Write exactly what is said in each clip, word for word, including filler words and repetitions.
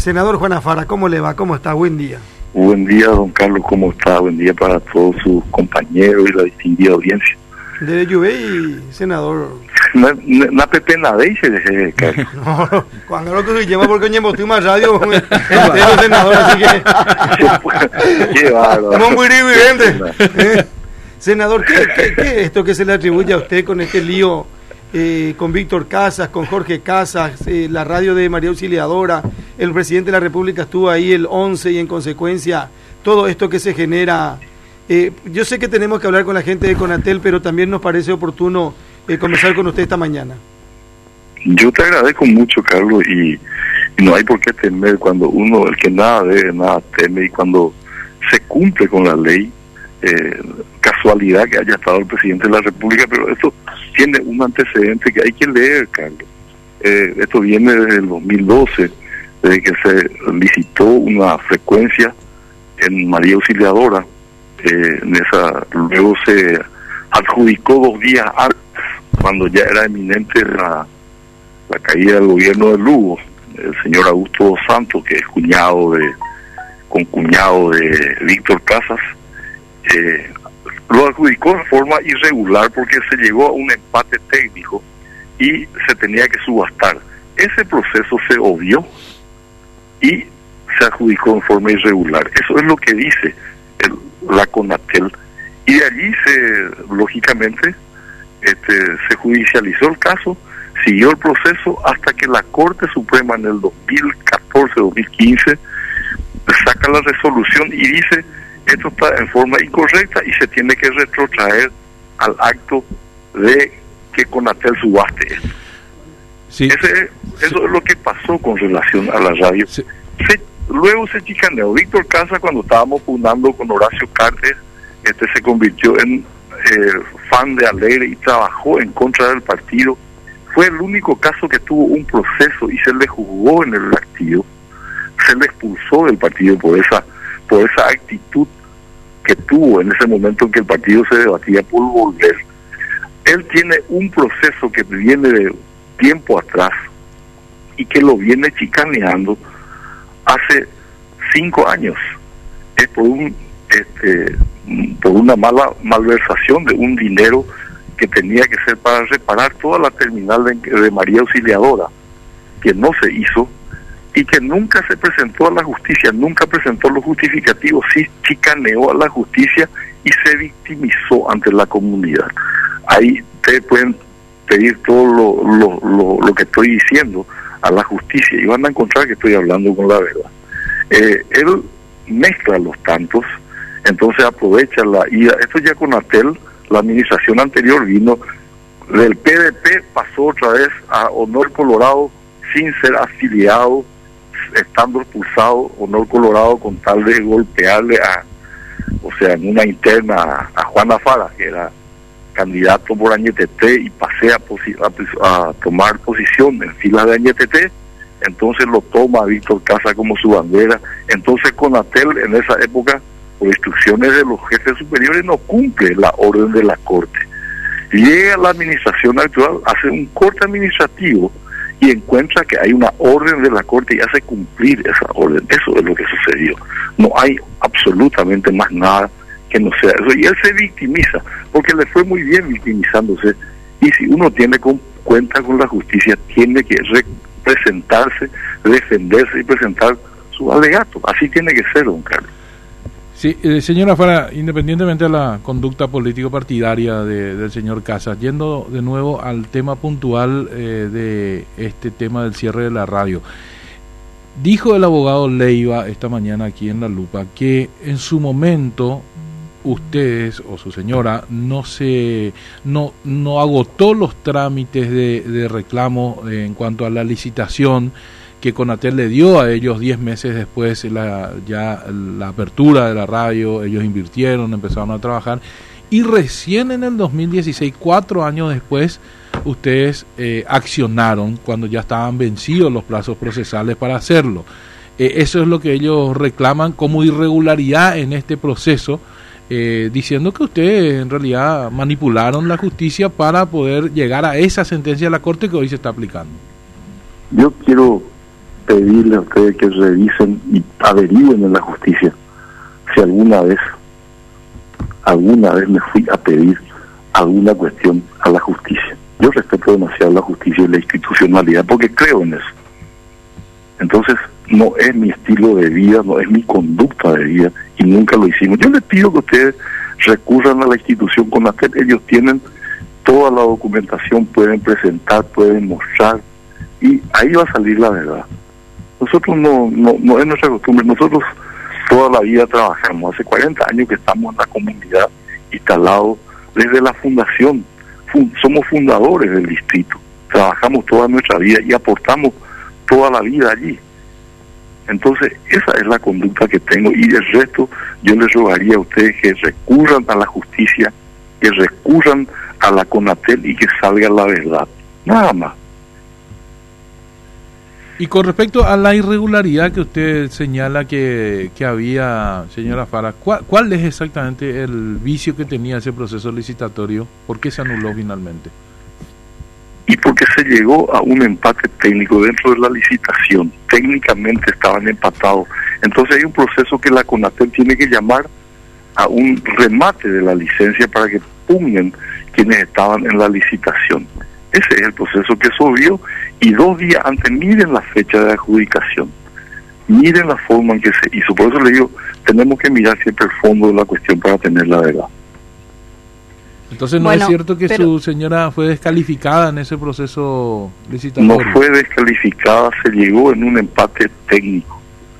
Senador Juan Alfara, ¿cómo le va? ¿Cómo está? Buen día. Buen día, don Carlos, ¿cómo está? Buen día para todos sus compañeros y la distinguida audiencia. De Lluvey, senador. Na pepe na dice, Carlos. No, cuando lo que se llama porque ñemo estoy más radio, entero, senador, así que. Qué bárbaro. Somos muy evidentes. Senador, ¿qué, qué, ¿qué es esto que se le atribuye a usted con este lío eh, con Víctor Casas, con Jorge Casas, eh, la radio de María Auxiliadora, el presidente de la República estuvo ahí el once y en consecuencia todo esto que se genera? Eh, yo sé que tenemos que hablar con la gente de Conatel, pero también nos parece oportuno eh, conversar con usted esta mañana. Yo te agradezco mucho, Carlos, y, y no hay por qué temer cuando uno, el que nada debe, nada teme, y cuando se cumple con la ley. Eh, casualidad que haya estado el presidente de la República, pero esto tiene un antecedente que hay que leer, Carlos. Eh, esto viene desde el dos mil doce, desde que se licitó una frecuencia en María Auxiliadora. Eh, en esa, luego se adjudicó dos días antes, cuando ya era eminente la, la caída del gobierno de Lugo, el señor Augusto dos Santos, que es cuñado de, concuñado de Víctor Casas. Eh, lo adjudicó de forma irregular porque se llegó a un empate técnico y se tenía que subastar. Ese proceso se obvió y se adjudicó en forma irregular. Eso es lo que dice el, la Conatel, y de allí se, lógicamente, este, se judicializó el caso, siguió el proceso hasta que la Corte Suprema en el dos mil catorce dos mil quince saca la resolución y dice: esto está en forma incorrecta y se tiene que retrotraer al acto de que Conatel subaste esto. Sí. Ese, eso sí. Es lo que pasó con relación a la radio. Sí. Se, luego se chicaneó. Víctor Casas, cuando estábamos pugnando con Horacio Cartes, este se convirtió en eh, fan de Alegre y trabajó en contra del partido. Fue el único caso que tuvo un proceso y se le juzgó en el partido. Se le expulsó del partido por esa por esa actitud que tuvo en ese momento en que el partido se debatía por volver. Él tiene un proceso que viene de tiempo atrás y que lo viene chicaneando hace cinco años. Es por un este por una mala malversación de un dinero que tenía que ser para reparar toda la terminal de, de María Auxiliadora, que no se hizo y que nunca se presentó a la justicia, nunca presentó los justificativos, sí chicaneó a la justicia y se victimizó ante la comunidad. Ahí ustedes pueden pedir todo lo, lo, lo, lo que estoy diciendo a la justicia y van a encontrar que estoy hablando con la verdad. Eh, él mezcla los tantos, entonces aprovecha la ida. Esto ya con Atel, la administración anterior vino del P D P, pasó otra vez a Honor Colorado sin ser afiliado, estando expulsado Honor Colorado con tal de golpearle a, o sea, en una interna a, a Juan Alfara, que era candidato por Añetete, y pasé a, posi a, a tomar posición en filas de Añetete. Entonces lo toma Víctor Casas como su bandera. Entonces Conatel en esa época, por instrucciones de los jefes superiores, no cumple la orden de la Corte. Llega la administración actual, hace un corte administrativo y encuentra que hay una orden de la Corte y hace cumplir esa orden. Eso es lo que sucedió. No hay absolutamente más nada que no sea eso. Y él se victimiza, porque le fue muy bien victimizándose. Y si uno tiene con, cuenta con la justicia, tiene que presentarse, defenderse y presentar su alegato. Así tiene que ser, don Carlos. Sí, eh, señora Alfara, independientemente de la conducta político-partidaria de, del señor Casas, yendo de nuevo al tema puntual eh, de este tema del cierre de la radio, dijo el abogado Leiva esta mañana aquí en La Lupa que en su momento ustedes o su señora no se no no agotó los trámites de, de reclamo eh, en cuanto a la licitación que Conatel le dio a ellos diez meses después la, ya la apertura de la radio. Ellos invirtieron, empezaron a trabajar y recién en el dos mil dieciséis, cuatro años después, ustedes eh, accionaron cuando ya estaban vencidos los plazos procesales para hacerlo. Eh, eso es lo que ellos reclaman como irregularidad en este proceso, eh, diciendo que ustedes en realidad manipularon la justicia para poder llegar a esa sentencia de la Corte que hoy se está aplicando. Yo quiero pedirle a ustedes que revisen y averigüen en la justicia si alguna vez, alguna vez me fui a pedir alguna cuestión a la justicia. Yo respeto demasiado la justicia y la institucionalidad porque creo en eso. Entonces, no es mi estilo de vida, no es mi conducta de vida y nunca lo hicimos. Yo les pido que ustedes recurran a la institución CONATEL. Ellos tienen toda la documentación, pueden presentar, pueden mostrar y ahí va a salir la verdad. Nosotros no, no, no es nuestra costumbre, nosotros toda la vida trabajamos, hace cuarenta años que estamos en la comunidad instalados desde la fundación, Fun, somos fundadores del distrito, trabajamos toda nuestra vida y aportamos toda la vida allí. Entonces esa es la conducta que tengo y el resto yo les rogaría a ustedes que recurran a la justicia, que recurran a la CONATEL y que salga la verdad, nada más. Y con respecto a la irregularidad que usted señala que, que había, señora Fara, ¿cuál, ¿cuál es exactamente el vicio que tenía ese proceso licitatorio? ¿Por qué se anuló finalmente? Y porque se llegó a un empate técnico dentro de la licitación. Técnicamente estaban empatados. Entonces hay un proceso que la CONATEL tiene que llamar a un remate de la licencia para que pugnen quienes estaban en la licitación. Ese es el proceso que se vio y dos días antes, miren la fecha de adjudicación, miren la forma en que se hizo. Por eso le digo, tenemos que mirar siempre el fondo de la cuestión para tener la verdad. Entonces no bueno, es cierto que pero... su señora fue descalificada en ese proceso licitatorio. No fue descalificada, se llegó en un empate técnico.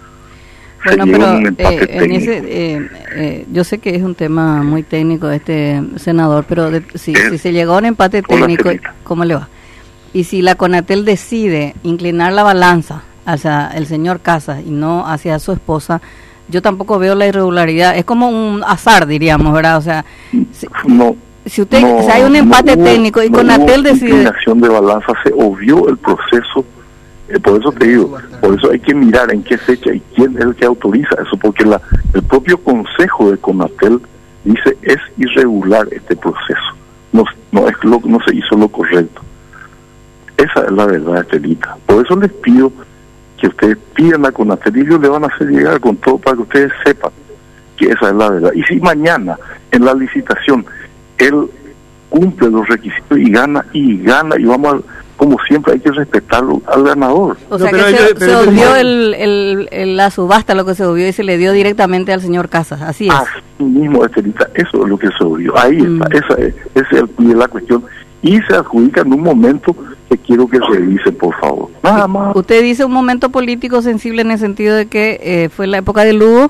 Bueno, pero eh, en ese, eh, eh, yo sé que es un tema muy técnico este senador, pero de, si, si se llegó a un empate técnico, ¿cómo le va? Y si la CONATEL decide inclinar la balanza hacia el señor Casas y no hacia su esposa, yo tampoco veo la irregularidad. Es como un azar, diríamos, ¿verdad? O sea, si, no, si usted, no, si hay un empate no, técnico y no CONATEL hubo decide... inclinación de balanza, se obvió el proceso. Eh, por eso te digo, por eso hay que mirar en qué fecha y quién es el que autoriza eso, porque la, el propio consejo de CONATEL dice es irregular este proceso, no, no, es lo, no se hizo lo correcto. Esa es la verdad, Estelita. Por eso les pido que ustedes pidan a CONATEL y ellos le van a hacer llegar con todo para que ustedes sepan que esa es la verdad. Y si mañana en la licitación él cumple los requisitos y gana, y gana, y vamos a... como siempre hay que respetarlo al ganador. O sea no, que ellos, se, se obvió el, el, el, la subasta, lo que se obvió y se le dio directamente al señor Casas, así es. Así mismo, Estelita, eso es lo que se obvió. Ahí mm. está, esa es, esa es la cuestión. Y se adjudica en un momento que quiero que revise, por favor. Nada más. Usted dice un momento político sensible en el sentido de que eh, fue la época de Lugo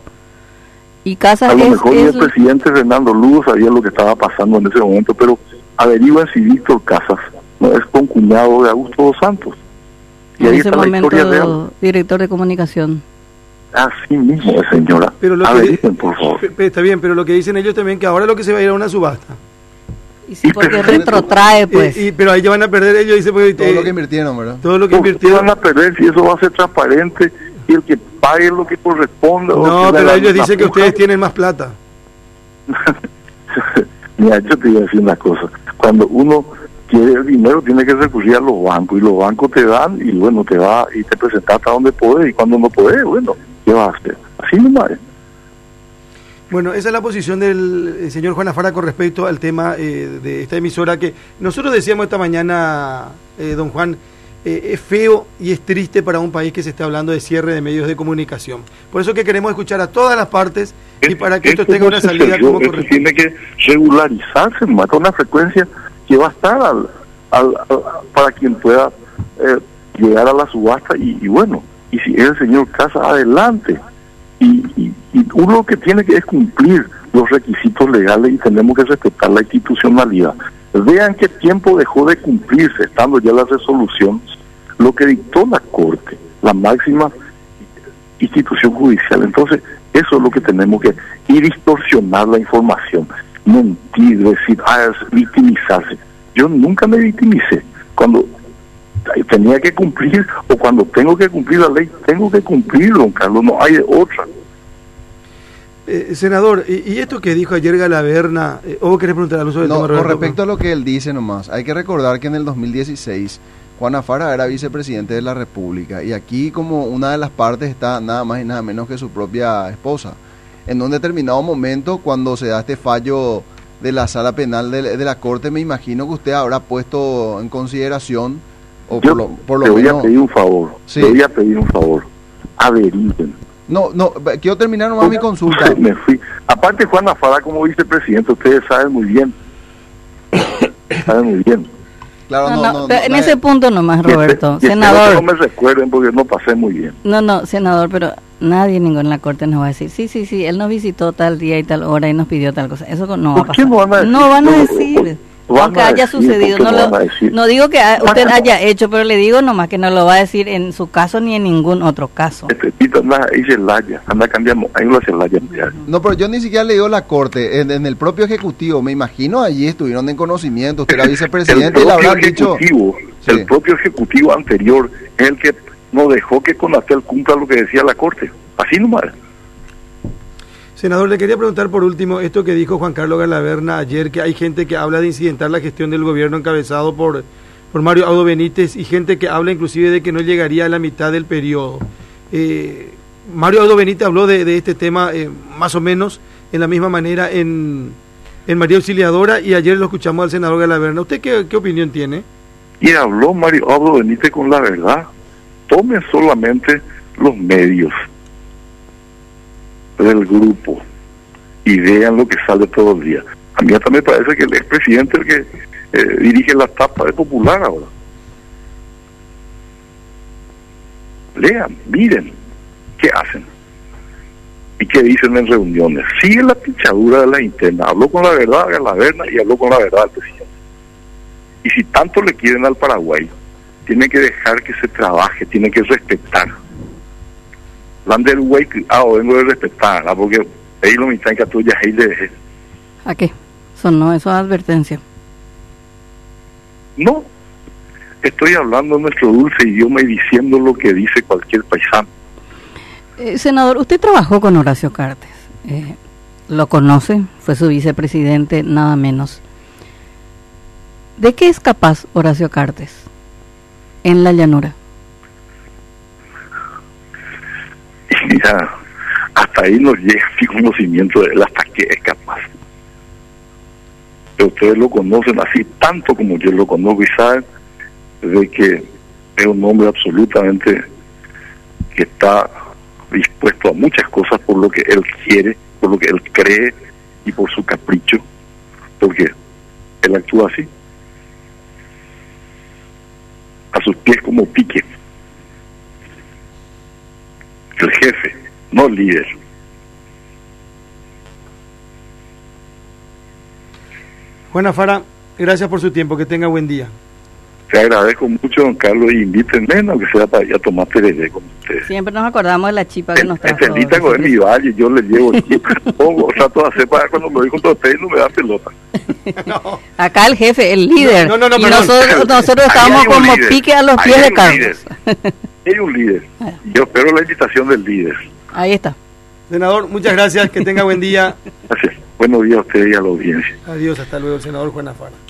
y Casas a lo es, mejor es... el presidente Fernando Lugo sabía lo que estaba pasando en ese momento, pero averigüen si Víctor Casas no es concuñado de Augusto dos Santos. Y en ahí ese está momento, la historia real. Director de comunicación. Así mismo, señora. Pero lo averigüen, que, por favor. Está bien, pero lo que dicen ellos también que ahora lo que se va a ir a una subasta. Y sí, porque perfecto. retrotrae, pues. Y, y, pero ahí ya van a perder ellos, dice, porque, todo eh, lo que invirtieron, ¿verdad? Todo lo que ¿Por qué invirtieron. van a perder si eso va a ser transparente y el que pague lo que corresponde? No, pero la, ellos la dicen que puja. ustedes tienen más plata. Mira, yo te voy a decir una cosa. Cuando uno quiere el dinero, tiene que recurrir a los bancos, y los bancos te dan, y bueno, te va y te presentas hasta donde podés, y cuando no podés, bueno, ¿qué vas a hacer? Así nomás. Bueno, esa es la posición del eh, señor Juan Afara con respecto al tema eh, de esta emisora que nosotros decíamos esta mañana, eh, don Juan, eh, es feo y es triste para un país que se está hablando de cierre de medios de comunicación. Por eso que queremos escuchar a todas las partes y para que esto, esto tenga no una salida yo, como corresponde. Tiene que regularizarse, mata una frecuencia que va a estar al, al, al, para quien pueda eh, llegar a la subasta y, y bueno, y si es el señor Casas, adelante. Y, y, y uno lo que tiene que es cumplir los requisitos legales y tenemos que respetar la institucionalidad. Vean qué tiempo dejó de cumplirse, estando ya la resolución, lo que dictó la Corte, la máxima institución judicial. Entonces, eso es lo que tenemos que ir a distorsionar la información, mentir, decir, ah, victimizarse. Yo nunca me victimicé. Cuando tenía que cumplir, o cuando tengo que cumplir la ley, tengo que cumplir, don Carlos, no hay de otra. Eh, senador, y, y esto que dijo ayer Galaverna, eh, ¿o querés preguntar al uso del no, tema? Con respecto a lo que él dice nomás, hay que recordar que en el dos mil dieciséis Juan Afara era vicepresidente de la República y aquí como una de las partes está nada más y nada menos que su propia esposa. En un determinado momento, cuando se da este fallo de la sala penal de, de la Corte, me imagino que usted habrá puesto en consideración, o Yo por lo, por lo te voy menos... a pedir un favor, Sí. te voy a pedir un favor, averigüen. No, no, quiero terminar nomás mi consulta. Me fui. Aparte, Juan Afara como vicepresidente, ustedes saben muy bien, saben muy bien. Claro, No, no, no, no, pero no, en no, ese eh, punto nomás, Y este- Roberto. y espero Senador. que no me recuerden porque no pasé muy bien. No, no, senador, pero nadie ningún en la corte nos va a decir, sí, sí, sí, él nos visitó tal día y tal hora y nos pidió tal cosa. Eso no va a ¿Por qué pasar. no van a decir? No van a No, decir. van Aunque a haya decir, sucedido. ¿por No, qué no lo- van a decir? no digo que ha- usted Van a- haya hecho, pero le digo nomás que no lo va a decir en su caso ni en ningún otro caso. Este Tito anda ahí se laya, anda cambiando, ahí lo hace laya. no, pero yo ni siquiera le digo la Corte, en, en el propio Ejecutivo, me imagino allí estuvieron en conocimiento, usted era El vicepresidente y le propio habrán dicho... ejecutivo, Sí. el propio ejecutivo anterior es el que no dejó que Conatel cumpla lo que decía la Corte. Así nomás. Senador, le quería preguntar por último esto que dijo Juan Carlos Galaverna ayer, que hay gente que habla de incidentar la gestión del gobierno encabezado por, por Mario Audo Benítez y gente que habla inclusive de que no llegaría a la mitad del periodo. Eh, Mario Audo Benítez habló de, de este tema eh, más o menos en la misma manera en, en María Auxiliadora y ayer lo escuchamos al senador Galaverna. ¿Usted qué, qué opinión tiene? Y habló Mario Audo Benítez con la verdad. Tomen solamente los medios del grupo y vean lo que sale todos los días. A mí hasta me parece que el expresidente es el que eh, dirige la tapa de Popular ahora. Lean, miren qué hacen y qué dicen en reuniones. Sigue la pinchadura de la interna. Habló con la verdad Galaverna y habló con la verdad al presidente. Y si tanto le quieren al Paraguay, tiene que dejar que se trabaje, tiene que respetar. Hablan del güey, ah, vengo de respetar, ¿no? Porque ahí lo mitad en que tú ya ahí de... ¿A qué? Son no, eso es advertencia. No, estoy hablando nuestro dulce idioma y diciendo lo que dice cualquier paisano. Eh, senador, usted trabajó con Horacio Cartes. Eh, lo conoce, fue su vicepresidente, nada menos. ¿De qué es capaz Horacio Cartes en la llanura? Y mira, hasta ahí nos llega mi conocimiento de él, hasta que es capaz. Pero ustedes lo conocen así tanto como yo lo conozco y saben de que es un hombre absolutamente que está dispuesto a muchas cosas por lo que él quiere, por lo que él cree y por su capricho, porque él actúa así, a sus pies como pique, el jefe, no el líder. Juan Afara, gracias por su tiempo, que tenga buen día. Te agradezco mucho, don Carlos, y invítenme, aunque sea para ir a tomar tereré con ustedes. Siempre nos acordamos de la chipa que nos trajo. Estelita con mi valle, yo le llevo chipa, pongo, trato de hacer para cuando lo digo con ustedes no me da pelota. No. Acá el jefe, el líder. No, no, no, y perdón. nosotros, nosotros Ahí estamos hay un como líder. pique a los Ahí pies hay de un Carlos. líder. Hay un líder. Yo espero la invitación del líder. Ahí está. Senador, muchas gracias, que tenga buen día. Gracias. Buenos días a ustedes y a la audiencia. Adiós, hasta luego, el senador Juan Afara.